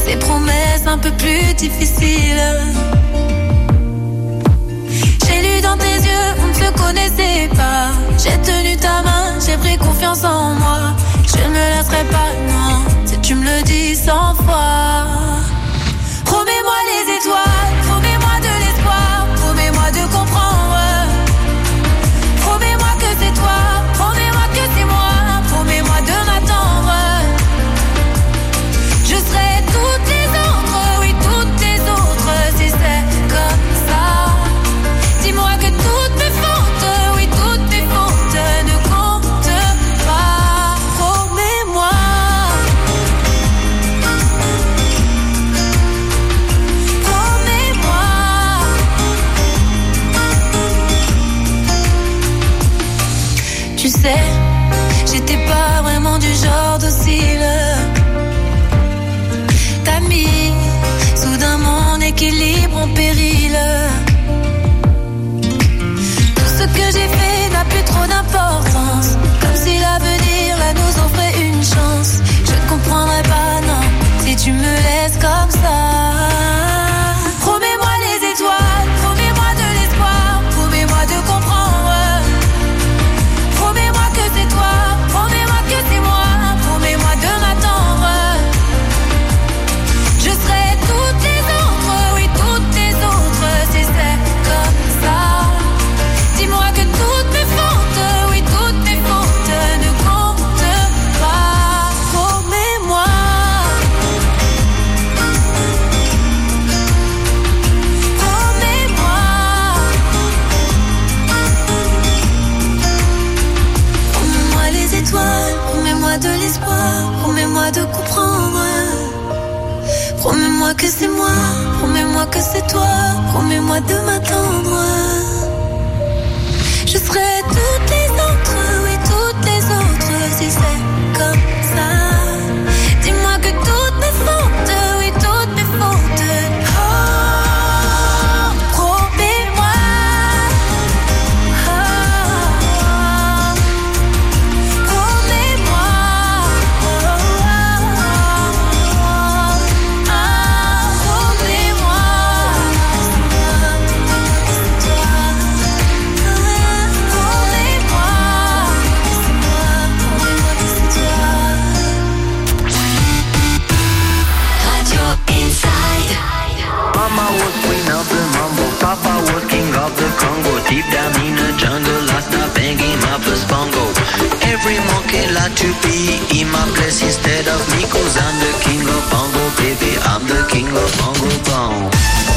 ces promesses un peu plus difficiles. J'ai lu dans tes yeux, on ne se connaissait pas. J'ai tenu ta main, j'ai pris confiance en moi. Je ne me laisserai pas, non, si tu me le dis 100 fois. Promets-moi les étoiles, promets-moi de l'espoir, promets-moi de comprendre. Promets-moi que c'est toi, promets-moi que c'est moi, promets-moi de m'attendre. Je serai toutes les autres, oui toutes les autres, si c'est comme ça. Dis-moi que toutes mes fautes, oui toutes mes fautes ne comptent pas. Promets-moi. Promets-moi. Tu sais, j'étais pas vraiment du genre docile. T'as mis soudain mon équilibre en péril. Tout ce que j'ai fait n'a plus trop d'importance, comme si l'avenir là nous offrait une chance. Je ne comprendrai pas, non, si tu me laisses comme ça. Promets-moi les étoiles, promets-moi de l'espoir, promets-moi de comprendre. Promets-moi que c'est toi, promets-moi que c'est moi, promets-moi de m'attendre. Je serai toutes les autres, oui toutes les autres, si c'est comme ça. Dis-moi que toutes mes fautes, oui toutes mes fautes ne comptent pas. Promets-moi. Promets-moi. Promets-moi les étoiles, promets-moi de l'espoir, promets-moi de comprendre. Promets-moi que c'est moi, promets-moi que c'est toi, promets-moi de m'attendre. Je serai toutes les autres, oui toutes les autres, si c'est comme ça. Dis-moi que toutes mes fautes, oui toutes mes fautes. Oh, promets-moi. Oh, promets-moi. Oh, promets-moi. Mama was queen of the mambo, Papa was king of the Congo. Deep down in the jungle, I start banging my first bongo. Every monkey like to be in my place instead of me, 'cause I'm the king of bongo, baby. I'm the king of bongo bong.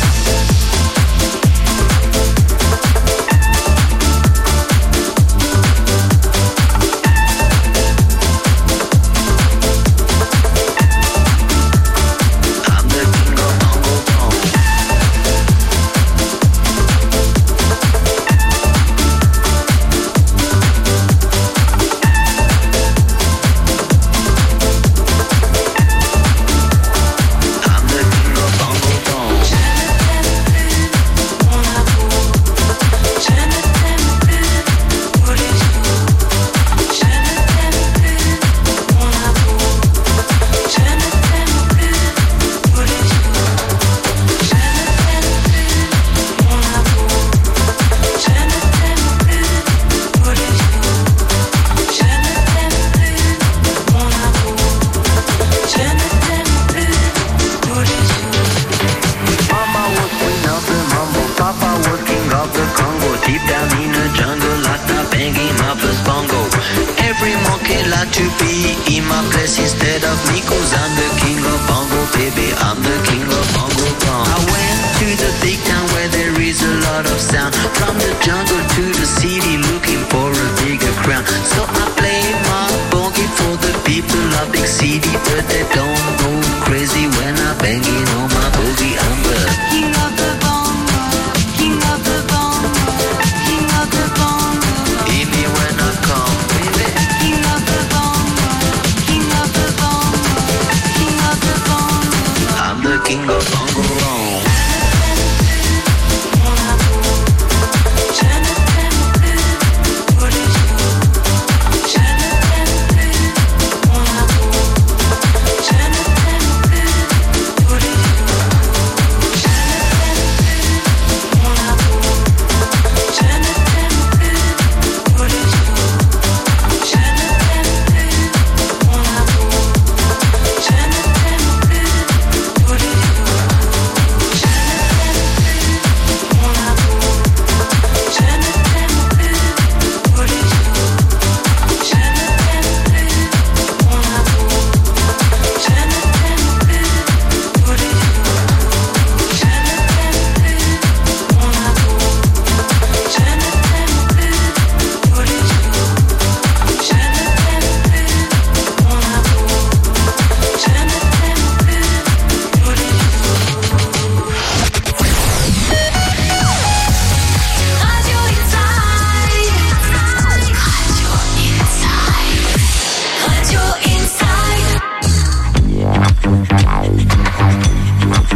To be in my place instead of me, 'cause I'm the king of bongo, baby. I'm the king of bongo bong. I went to the big town where there is a lot of sound. From the jungle to the city, looking for a bigger crown. So I play my boogie for the people of big city, but they don't go crazy when I'm banging on my boogie. I'm the king of the bongo, king of the bongo, king of the bongo. Hear me when I come, baby. King of the bongo, king of the bongo, king of the bongo. I'm the king of bongo.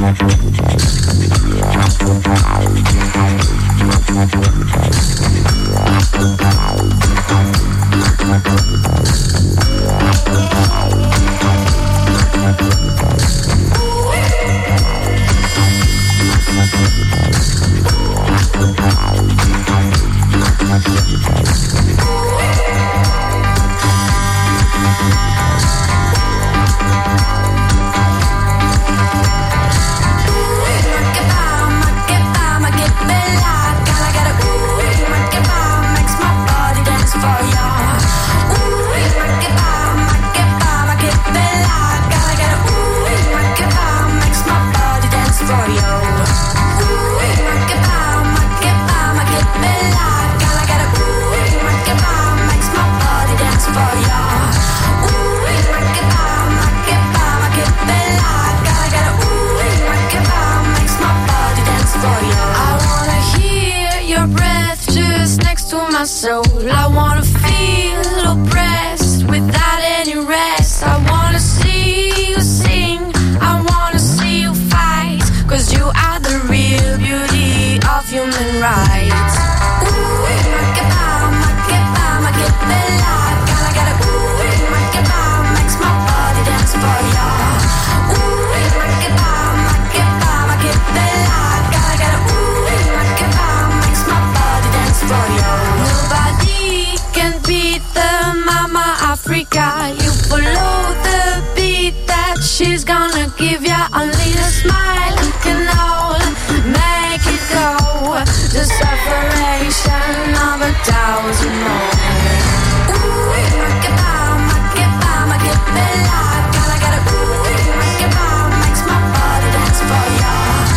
Soul. I wanna feel oppressed without any rest. I wanna see you sing, I wanna see you fight, 'cause you are the real beauty of human rights. Makes my body dance for ya. Nobody can beat the Mama Africa. You follow the beat that she's gonna give ya. Only a smile can all make it go. The separation of 1,000 more. Makes my body dance for ya.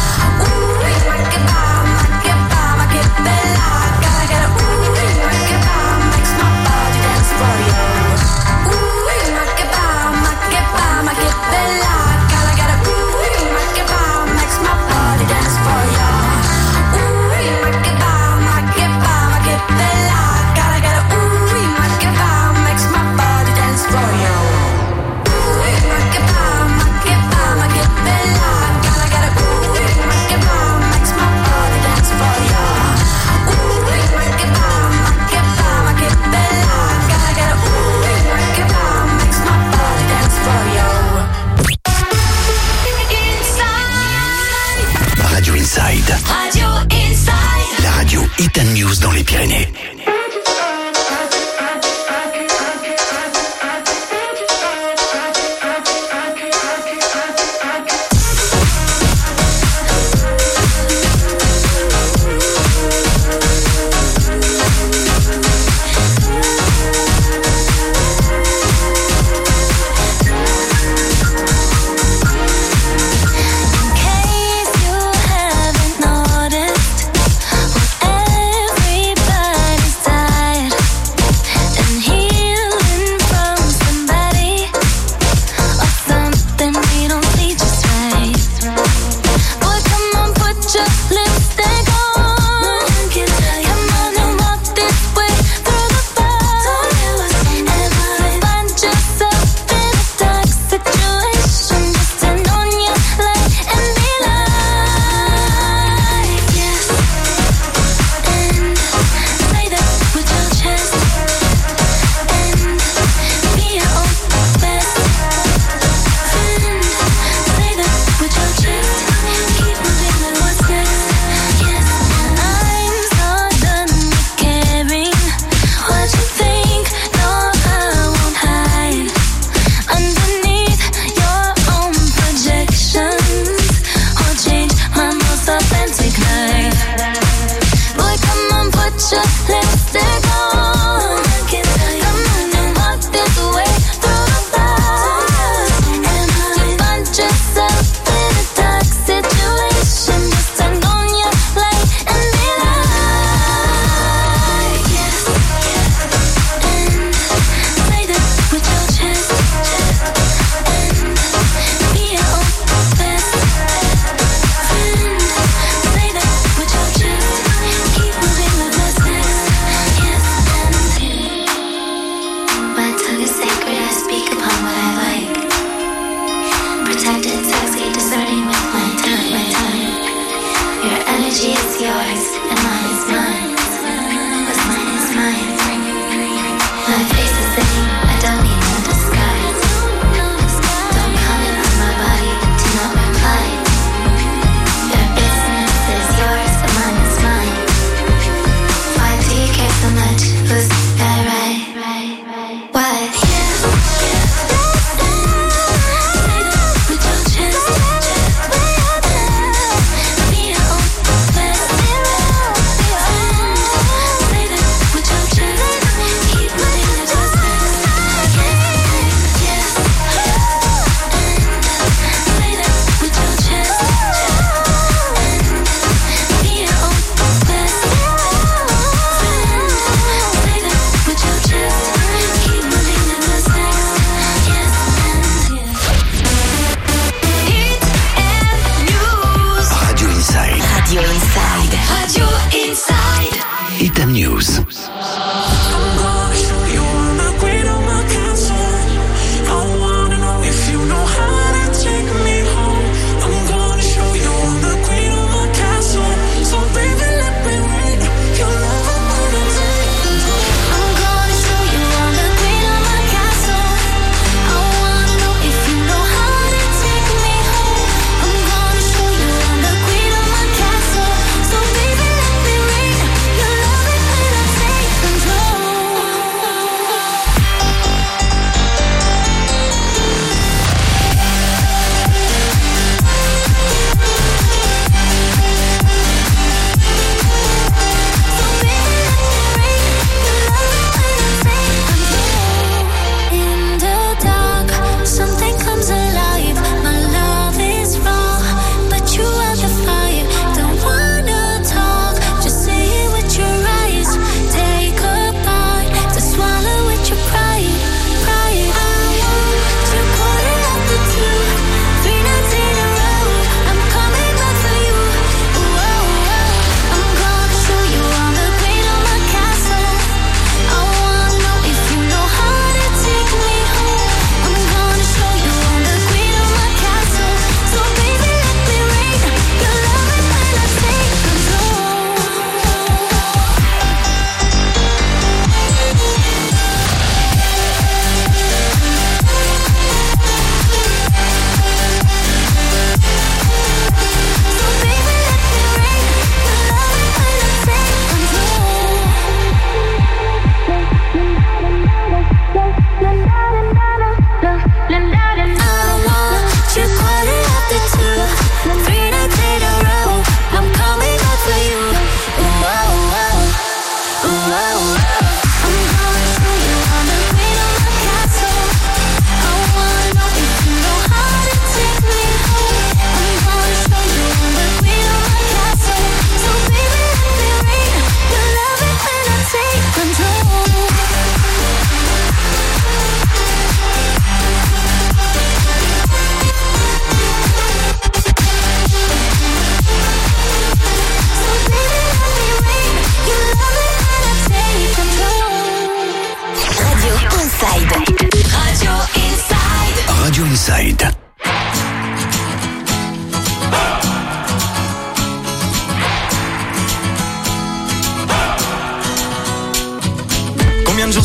Radio Inside. La radio Hit and News dans les Pyrénées. Everybody's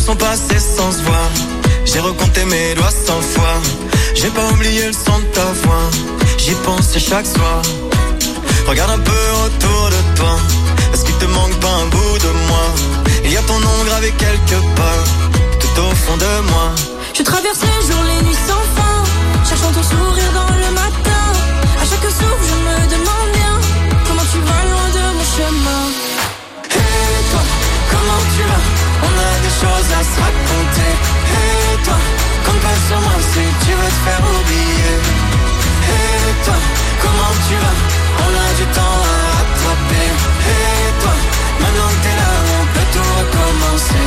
sont passés sans se voir. J'ai recompté mes doigts 100 fois. J'ai pas oublié le son de ta voix. J'y pense chaque soir. Regarde un peu autour de toi. Est-ce qu'il te manque pas un bout de moi? Il y a ton nom gravé quelque part, tout au fond de moi. Je traverse les jours, les nuits sans fin, cherchant ton sourire dans le matin. À chaque souffle je me demande bien comment tu vas loin de mon chemin. Et toi, comment tu vas? On a des choses à se raconter. Et toi, compte pas sur moi si tu veux te faire oublier. Et toi, comment tu vas? On a du temps à rattraper. Et toi, maintenant que t'es là, on peut tout recommencer.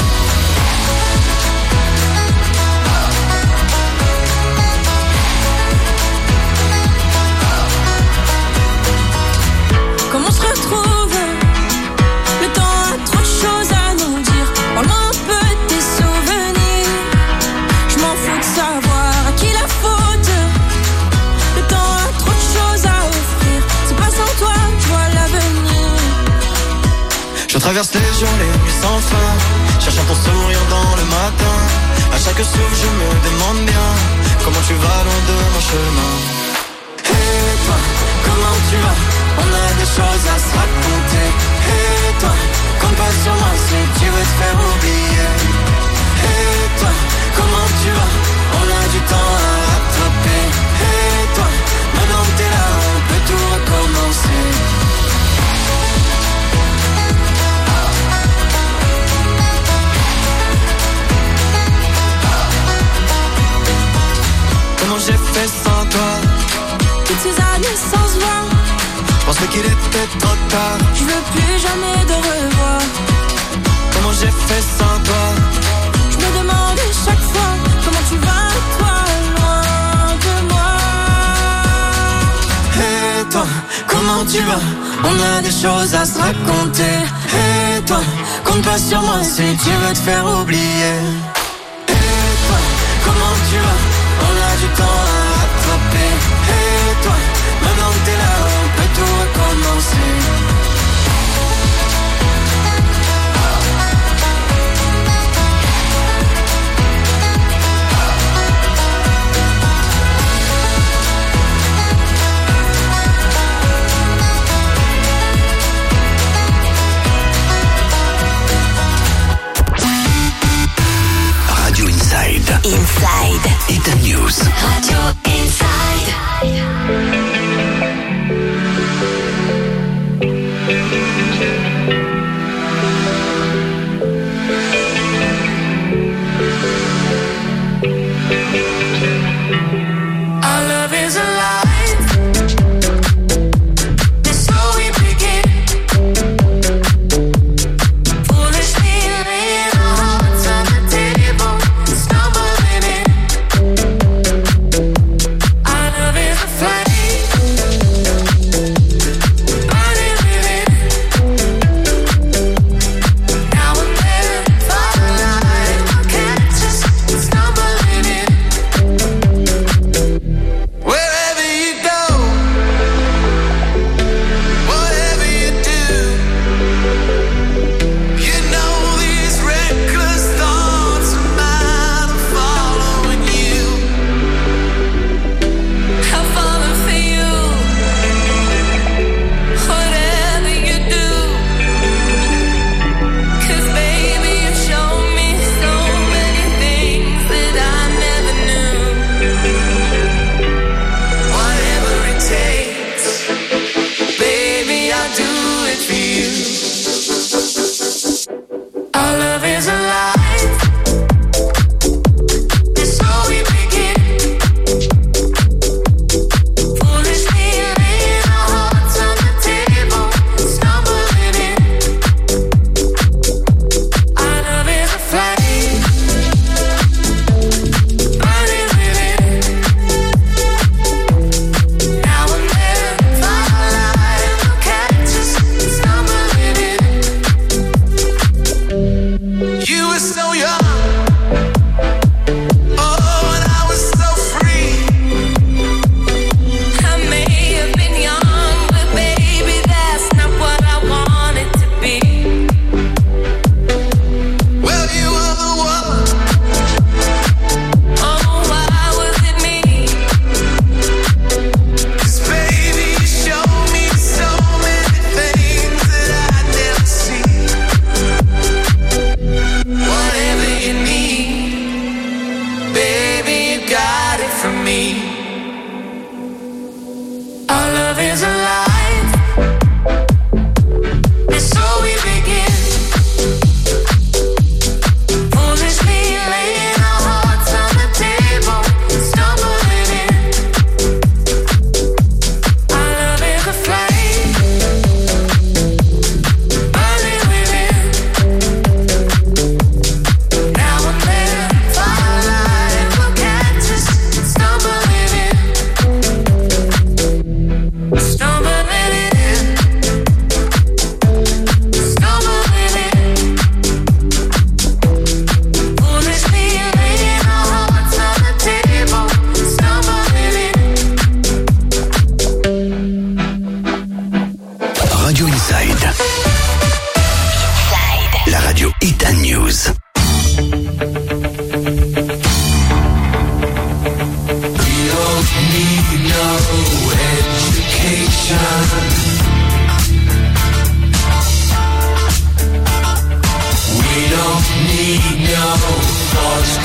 Comment on se retrouve? Le temps a trop de choses à nous dire. Parle-moi un peu de tes souvenirs. Je m'en fous de savoir à qui la faute. Le temps a trop de choses à offrir. C'est pas sans toi que je vois l'avenir. Je traverse les jours, les nuits sans fin, cherchant ton sourire dans le matin. À chaque souffle je me demande bien comment tu vas loin de mon chemin. Et toi, comment tu vas? On a des choses à se raconter. Et toi, compte pas sur moi si tu veux te faire oublier. Et toi, comment tu vas? On a du temps à rattraper. Et toi, maintenant que t'es là, on peut tout recommencer. Comment j'ai fait sans toi? Toutes ces années sans se voir, je pensais qu'il était trop tard. je veux plus jamais de revoir. Comment j'ai fait sans toi? Je me demande chaque fois comment tu vas, toi, loin de moi. Et toi, comment tu vas? On a des choses à se raconter. Et toi, compte pas sur moi si tu veux te faire oublier. Et toi, comment tu vas? On a du temps à rattraper. Et toi, maintenant que t'es là, on peut tout recommencer.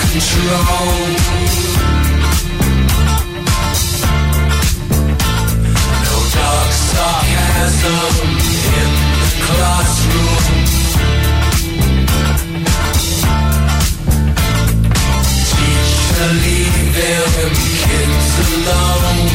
control. No dark sarcasm in the classroom. Teacher, leave them kids alone.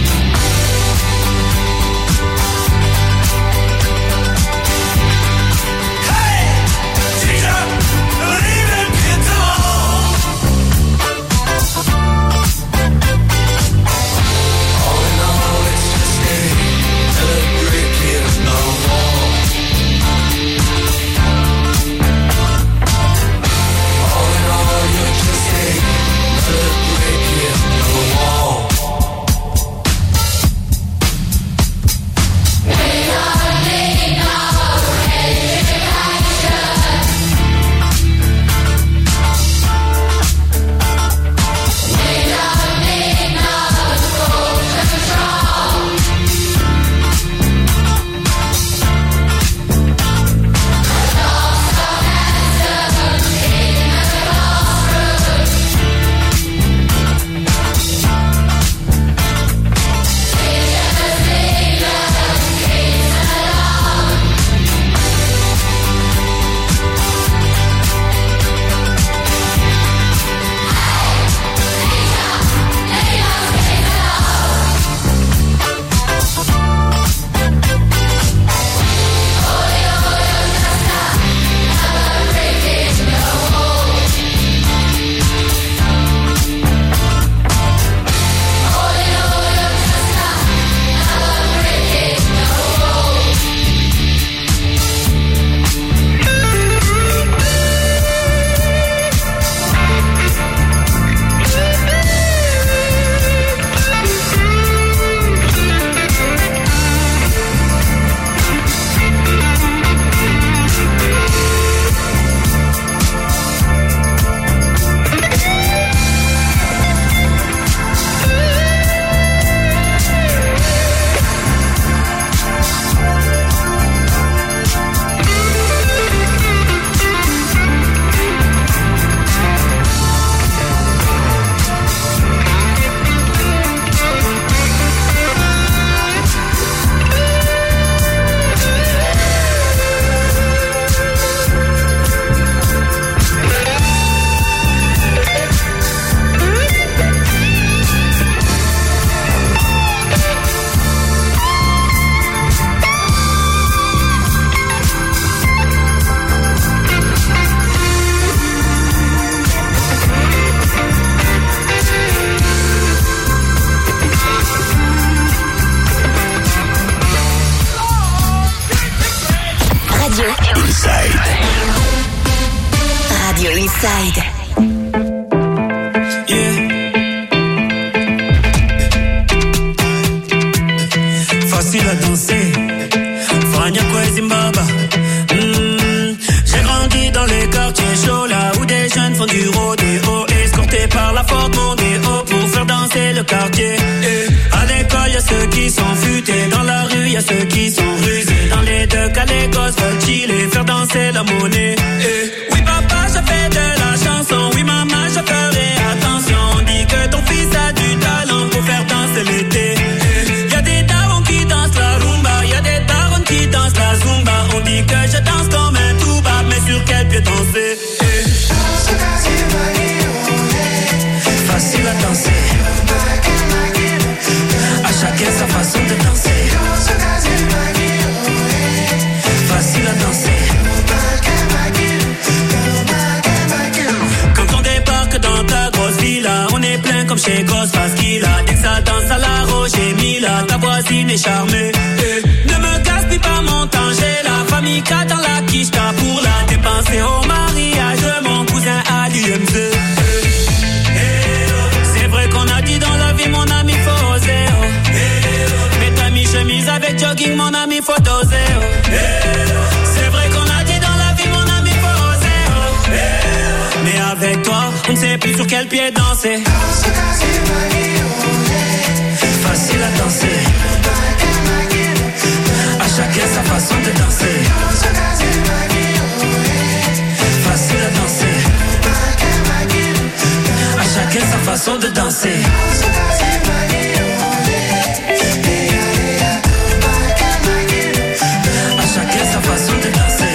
Facile à danser, à chacun sa façon de danser. Facile à danser, danser. À chacun sa façon de danser.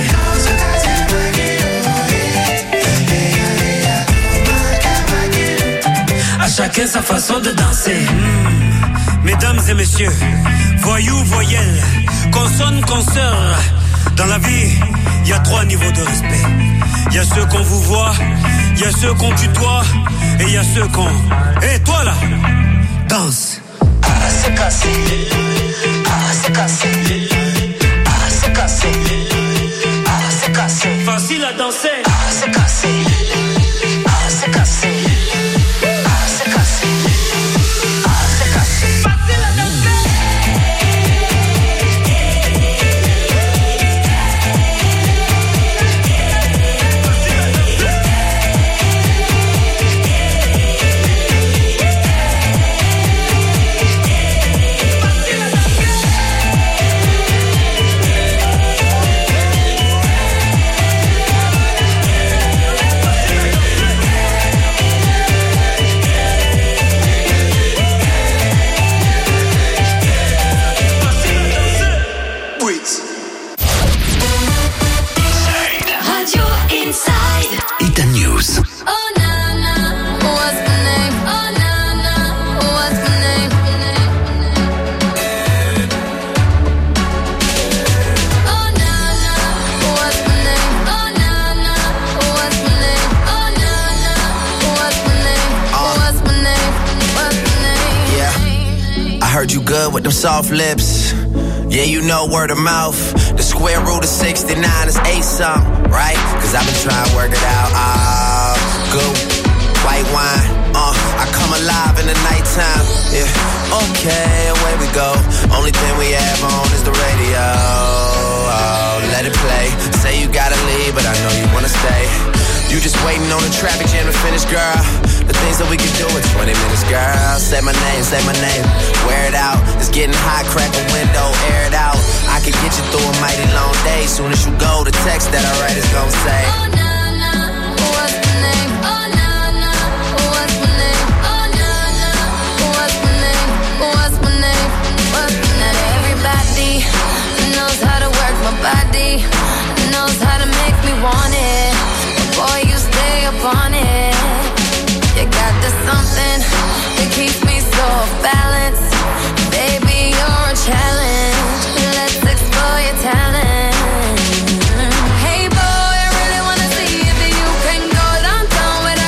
À chacun sa façon de danser. Mesdames et messieurs, voyous, voyelles, consonnes, consoeurs. Dans la vie, il y a 3 niveaux de respect. Il y a ceux qu'on vous voit, il y a ceux qu'on tutoie, et il y a ceux qu'on... Hé, toi là, danse. Ah, c'est cassé. Ah, c'est cassé. Ah, c'est cassé. Ah, c'est cassé. Facile à danser. Ah, c'est cassé. Ah, c'est cassé. Ah, c'est cassé. Ah, c'est cassé. Facile à danser. Hit News. Oh na na, what's my name? Oh na na, what's my name? Oh na na, what's my name? Oh na na, what's my name? Oh na na, what's my name? What's my name? What's my name? Yeah, I heard you good with them soft lips. Yeah, you know word of mouth. The square root of 69 is 8-something, right? Cause I've been trying to work it out. Good white wine. I come alive in the nighttime. Yeah, okay, away we go. Only thing we have on is the radio. Oh, let it play. Say you gotta leave, but I know you wanna stay. You just waiting on the traffic jam to finish, girl. The things that we can do in 20 minutes, girl. Say my name, wear it out. It's getting hot, crack a window, air it out. I can get you through a mighty long day. Soon as you go, the text that I write is gon' say, Oh na na, what's my name? Oh na na, what's my name? Oh na na, what's my name? What's my name? What's my name? Everybody knows how to work my body, knows how to make me want it. Boy, you stay up on it. You got this something that keeps me so balanced. Baby, you're a challenge. Let's explore your talent. Hey boy, I really wanna see if you can go downtown with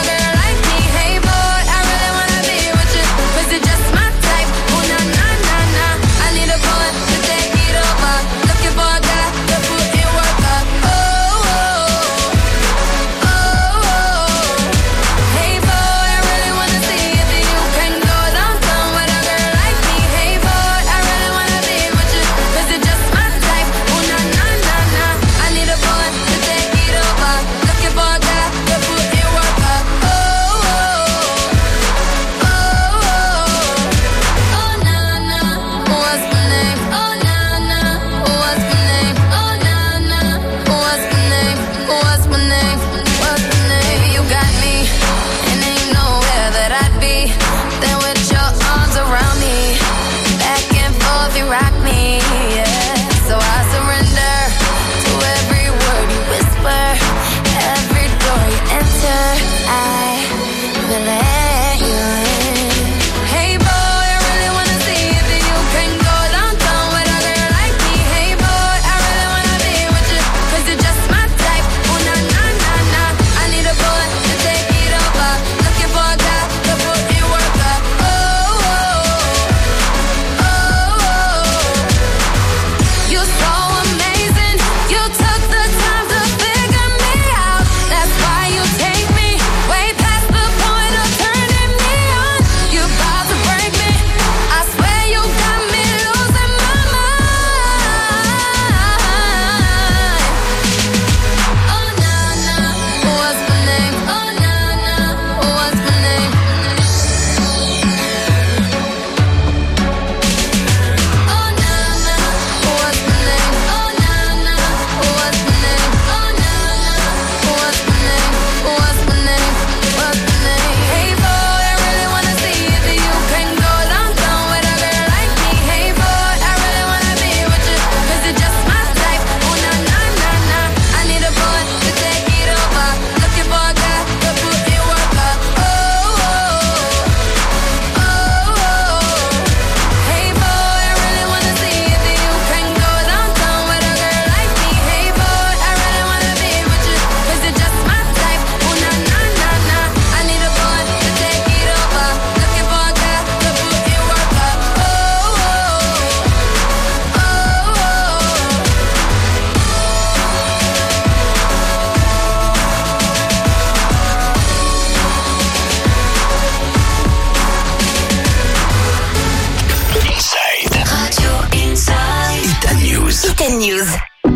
News.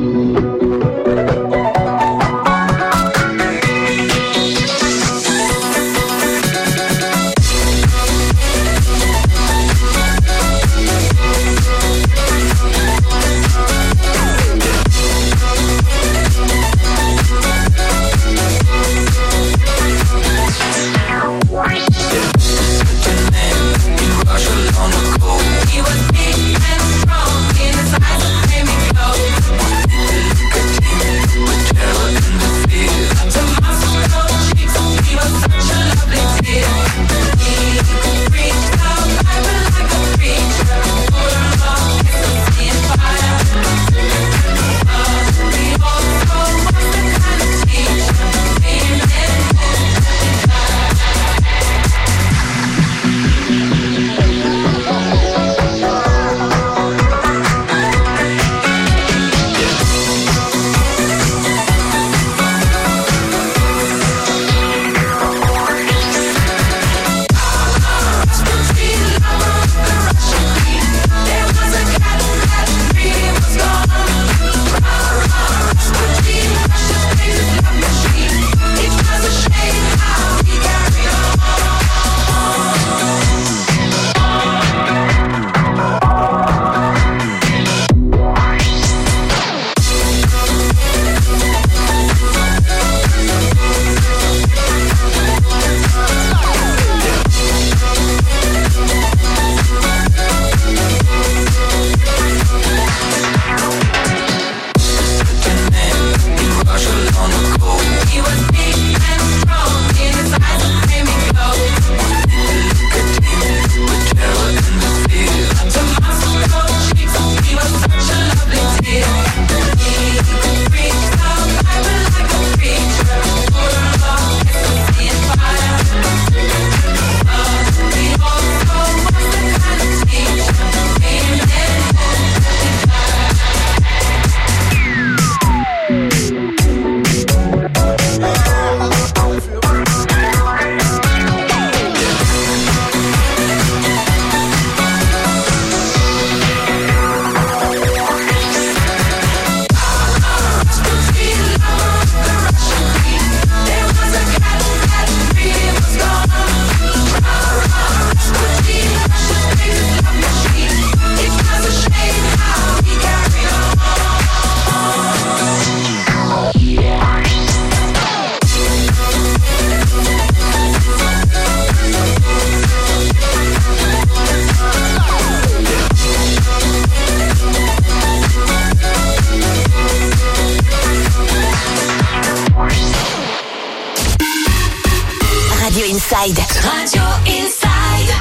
Radio Inside.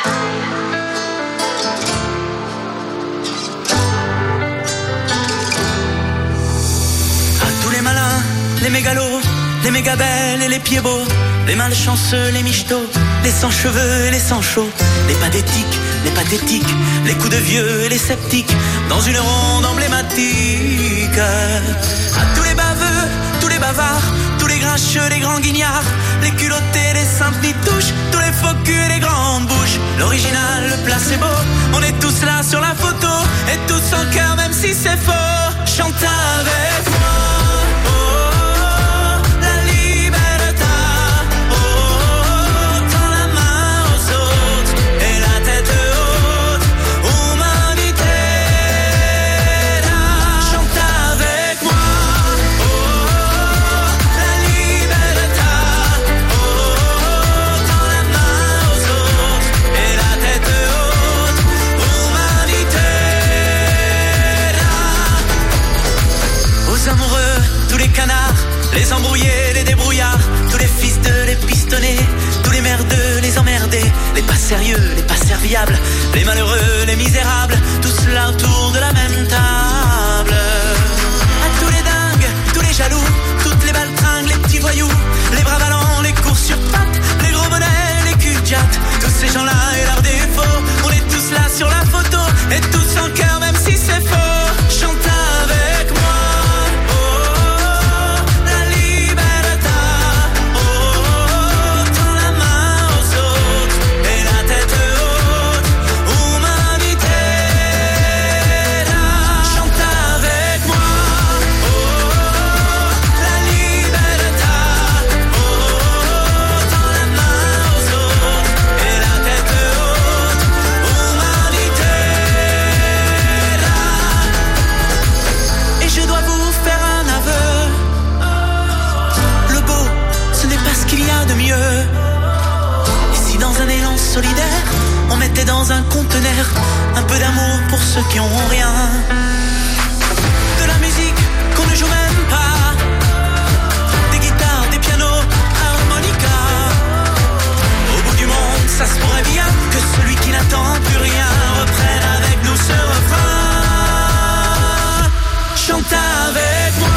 À tous les malins, les mégalos, les méga belles et les pieds beaux, les malchanceux, les michetots, les sans cheveux et les sans chauds, les pathétiques, les pathétiques, les coups de vieux et les sceptiques, dans une ronde emblématique. À tous les baveux, tous les bavards, tous les grincheux, les grands guignards, les culottés, les saintes mitouches, tous les faux culs, les grandes bouches, l'original, le placebo, on est tous là sur la photo, et tous en cœur même si c'est faux, chante avec moi. Les embrouillés, les débrouillards, tous les fils de les pistonnés, tous les merdeux, les emmerdés, les pas sérieux, les pas serviables, les malheureux, les misérables, tous là autour de la même table. À tous les dingues, tous les jaloux, toutes les baltringues, les petits voyous, les bras ballants, les courses sur pattes, les gros bonnets, les culs de jatte, tous ces gens-là et leurs défauts, on est tous là sur la photo, et tous en cœur même si c'est faux, chante avec moi. dans un conteneur. Un peu d'amour pour ceux qui ont rien. De la musique qu'on ne joue même pas. Des guitares, des pianos, harmonica. Au bout du monde, ça se pourrait bien que celui qui n'attend plus rien reprenne avec nous ce refrain. Chante avec moi.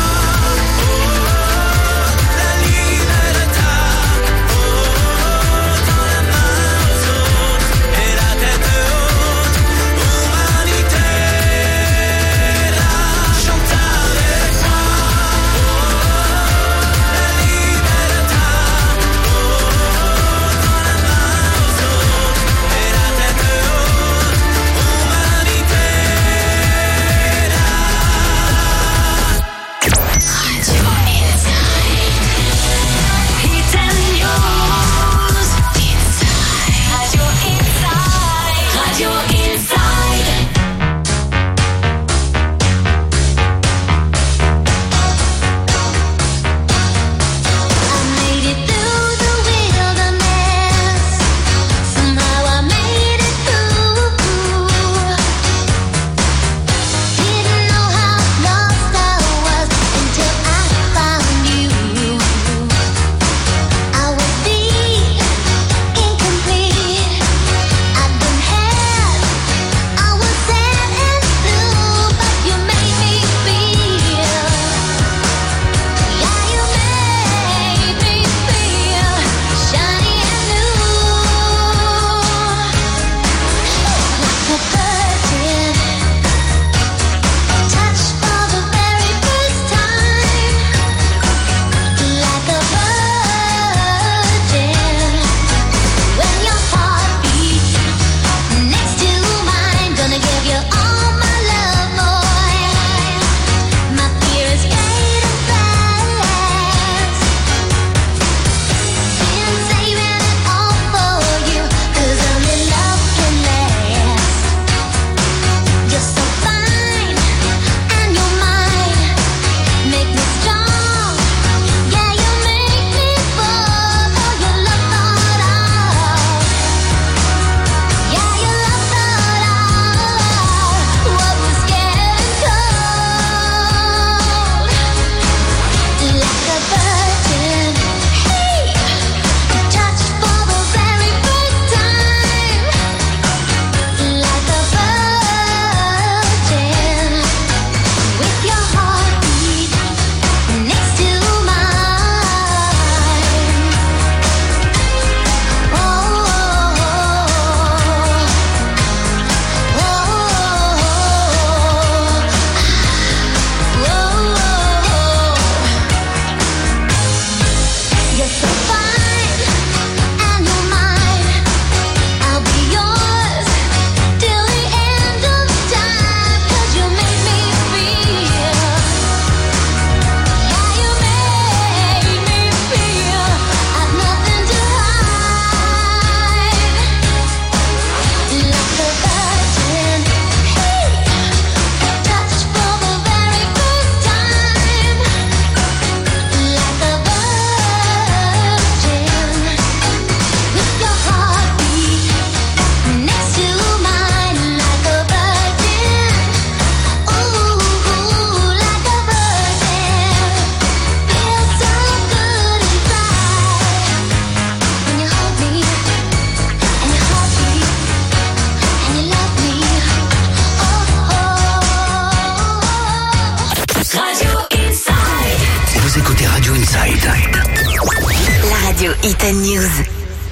Hit News.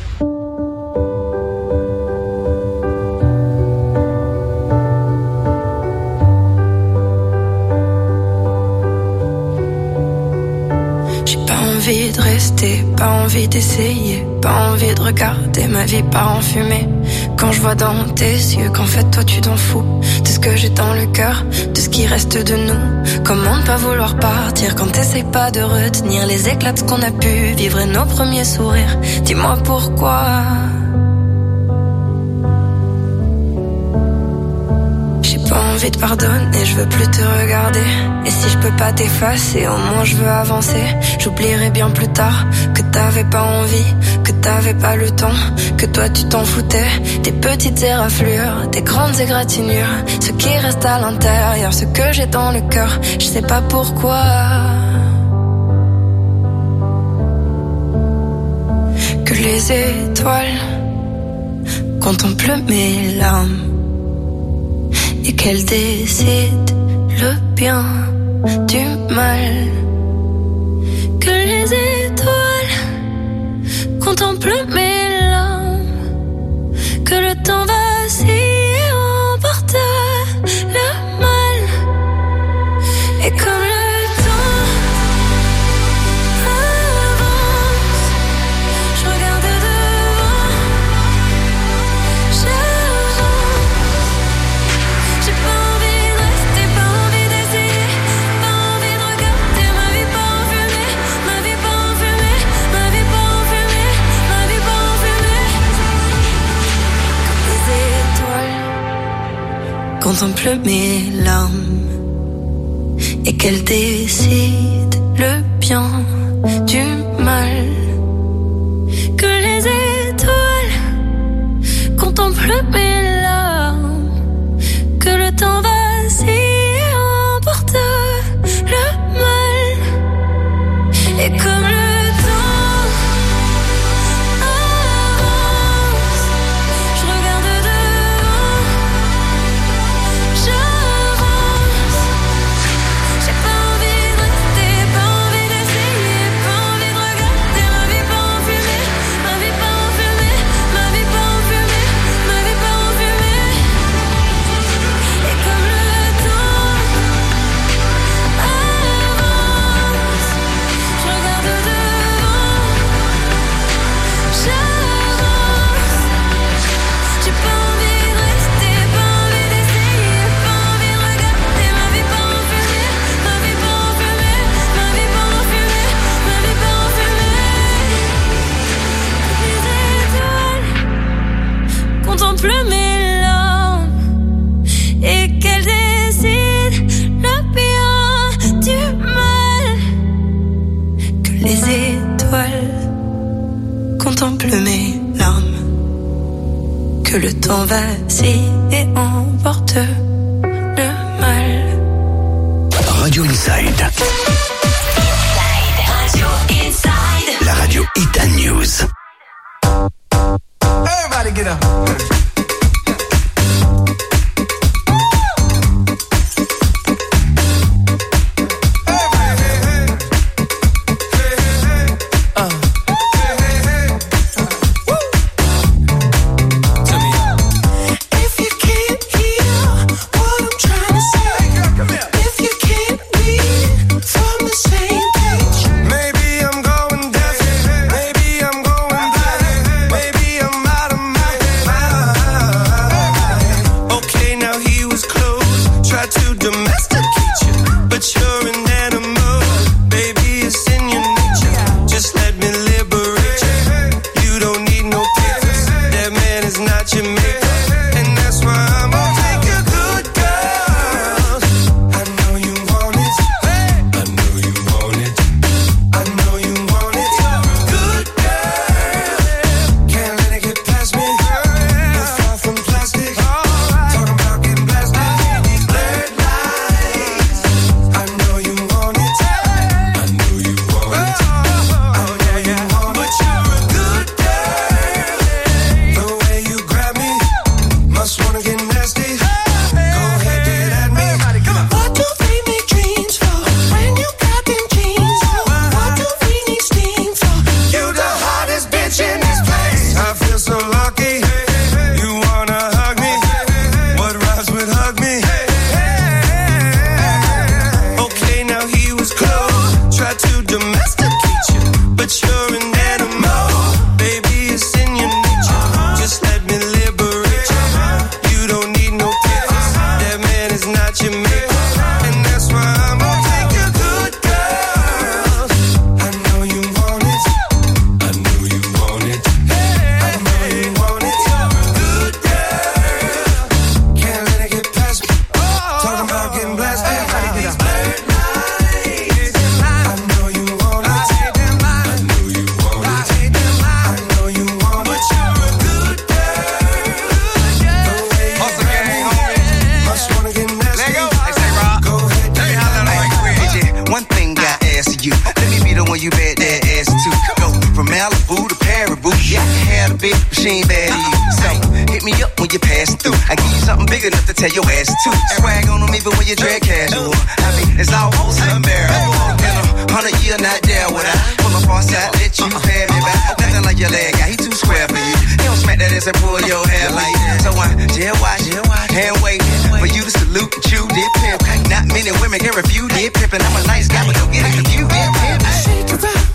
Envie de rester, pas envie d'essayer, pas envie de regarder ma vie part en fumée. Quand je vois dans tes yeux qu'en fait toi tu t'en fous de ce que j'ai dans le cœur, de ce qui reste de nous. Comment ne pas vouloir partir quand t'essayes pas de retenir les éclats de ce qu'on a pu vivre et nos premiers sourires. Dis-moi pourquoi. J'ai pas envie de pardonner, je veux plus te regarder. Et si je peux pas t'effacer, au moins je veux avancer. J'oublierai bien plus tard que t'avais pas envie, que t'avais pas le temps, que toi tu t'en foutais. Des petites éraflures, des grandes égratignures, ce qui reste à l'intérieur, ce que j'ai dans le cœur, je sais pas pourquoi. Que les étoiles contemplent mes larmes et qu'elles décident le bien du mal. Que les étoiles contemplent mes larmes, que le temps vacille et emporte le mal. Et comme le temps avance, je regarde devant, j'avance. J'ai pas envie de rester, pas envie d'essayer, pas envie de regarder ma vie pas en fumée, ma vie pas en fumée, ma vie pas en fumée, ma vie pas en fumée. Comme les étoiles contemplent mes larmes et qu'elles décident le bien du mal. Que les étoiles contemplent mes larmes, que le temps vacille et emporte le mal. Et comme le temps avance, je regarde devant, j'avance. J'ai pas envie de rester, pas envie d'essayer, pas envie de regarder ma vie pas en fumée, ma vie pas en fumée, ma vie pas en fumée, ma vie pas en fumée. Et comme le temps avance, je regarde devant, j'avance. J'ai pas envie de rester, pas envie d'essayer, pas envie de regarder ma vie pas en fumée, ma vie pas en fumée, ma vie pas en fumée, ma vie pas en fumée. Les étoiles contemplent mes larmes et qu'elles décident le bien du mal. Que les étoiles contemplent mes larmes, que le temps vacille et emporte le mal. Radio Inside. Radio Inside. La radio Hit and News. Everybody get up. If you can't hear what I'm trying to say, if you can't read from the same page, maybe I'm going deaf, maybe I'm going blind, maybe I'm out of my mind. Okay, now he was close, tried to domesticate you, but you're an animal, baby, it's in your nature. Just let me liberate you. You don't need no papers, that man is not your maker. And that's why I'm gonna take your good girls. I know you want it. I know you want it. I know you want it. Good girl. Can't let it get past me. You're far from plastic. Talking about getting blasted. These blurred lights. I know you want it. I know you want it. I know you want it. But you're a good girl. The way you grab me, must wanna get nasty. Go ahead, get at me. What do we need dreams for when you got them jeans on? What do we need steam for? You the hottest bitch in this place. I feel so lucky. You wanna hug me? What rhymes with hug me? Okay, now he was close, tried to domesticate you, but you're an animal, baby, it's in your nature. Just let me liberate you. You don't need no papers, that man is not your maker. And that's why I'm gonna take your good girls. I know you want it. I know you want it. I know you want it. Good girl. Can't let it get past me. she ain't bad either. So, hit me up when you're passing through. I give you something big enough to tell your ass to. Swag on them even when you drag casual. I mean, it's almost unbearable. In 100 years, not there would I pull up on side, let you pay me back. Nothing like your leg guy, he too square for you. He don't smack that ass and pull your hair like that. So I jail watch, hand waiting for you to salute and chew dip pimp. Not many women can refuse dip pimp, and I'm a nice guy, but don't get it confused. Dip pimp. Shake it up.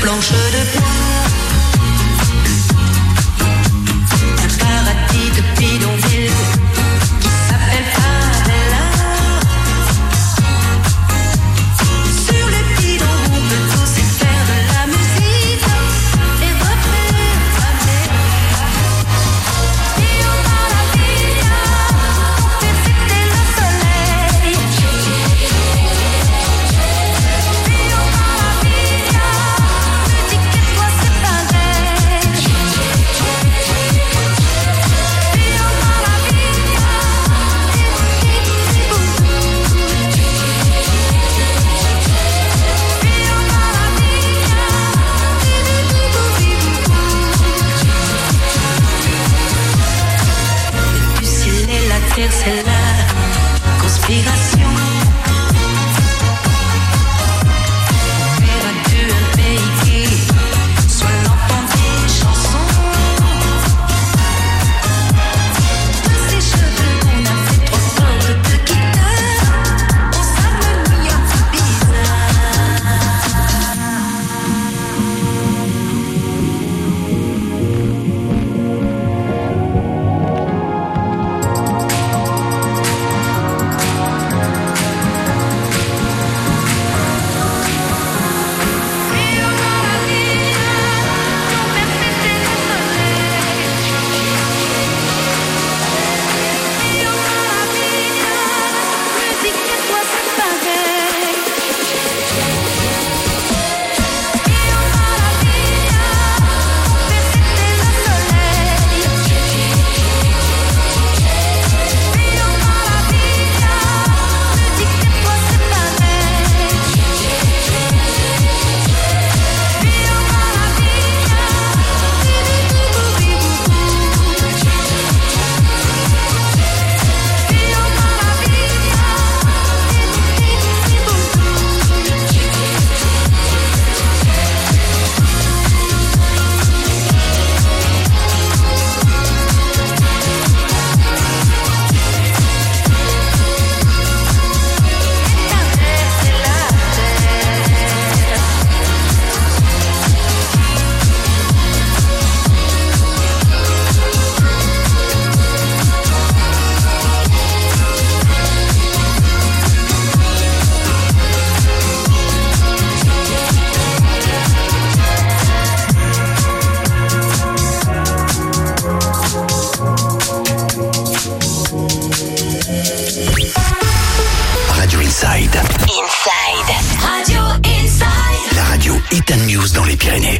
planches de bois. Un paradis de bidonville qui s'appelle Favela. Sur le bidon, on peut tous faire de la musique et refaire la mer. Io maravilla, perfecte le soleil. Io maravilla, me dis que toi c'est pareil. Io maravilla, le ciel et la terre, c'est la conspiration. Verras-tu un pays qui soit l'enfant des chansons? De ces cheveux qu'on a fait trop fort de te quitter, on s'amenuie un peu bizarre. Io maravilla, perfecte le soleil. Io maravilla, me dis que toi c'est pareil. Io maravilla, perfecte le soleil. Io maravilla, me dis que toi c'est pareil. Io maravilla, Radio Inside. Radio Inside. La radio Hit and News dans les Pyrénées.